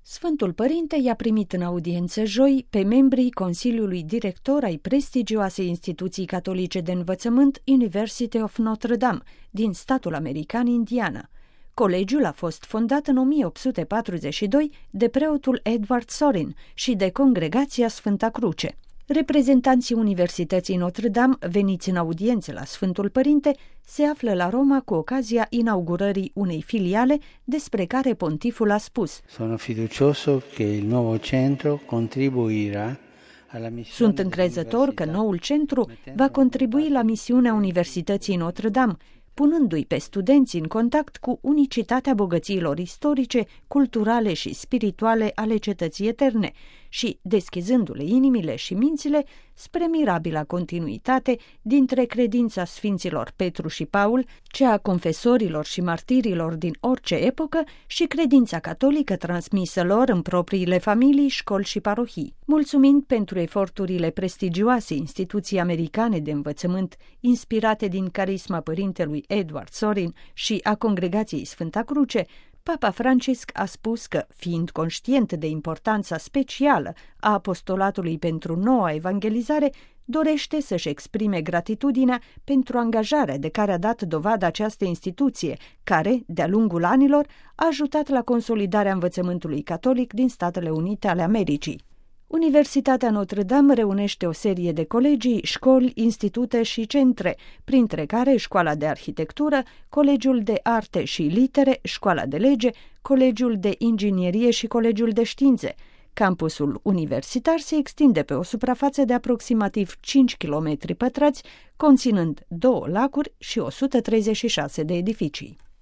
Sfântul Părinte i-a primit în audiență joi pe membrii Consiliului Director ai prestigioasei instituții catolice de învățământ University of Notre Dame din statul american Indiana. Colegiul a fost fondat în 1842 de preotul Edward Sorin și de Congregația Sfânta Cruce. Reprezentanții Universității Notre Dame veniți în audiență la Sfântul Părinte se află la Roma cu ocazia inaugurării unei filiale despre care pontiful a spus: Sono fiducioso che il nuovo centro contribuirà. Sunt încrezător că noul centru va contribui la misiunea Universității Notre Dame, punându-i pe studenți în contact cu unicitatea bogățiilor istorice, culturale și spirituale ale cetății eterne și deschizându-le inimile și mințile spre mirabila continuitate dintre credința sfinților Petru și Paul, cea a confesorilor și martirilor din orice epocă și credința catolică transmisă lor în propriile familii, școli și parohii. Mulțumind pentru eforturile prestigioase instituții americane de învățământ inspirate din carisma părintelui Edward Sorin și a Congregației Sfânta Cruce, Papa Francisc a spus că, fiind conștient de importanța specială a apostolatului pentru noua evangelizare, dorește să-și exprime gratitudinea pentru angajarea de care a dat dovadă această instituție, care, de-a lungul anilor, a ajutat la consolidarea învățământului catolic din Statele Unite ale Americii. Universitatea Notre Dame reunește o serie de colegii, școli, institute și centre, printre care Școala de Arhitectură, Colegiul de Arte și Litere, Școala de Lege, Colegiul de Inginerie și Colegiul de Științe. Campusul universitar se extinde pe o suprafață de aproximativ 5 km², conținând 2 lacuri și 136 de edificii.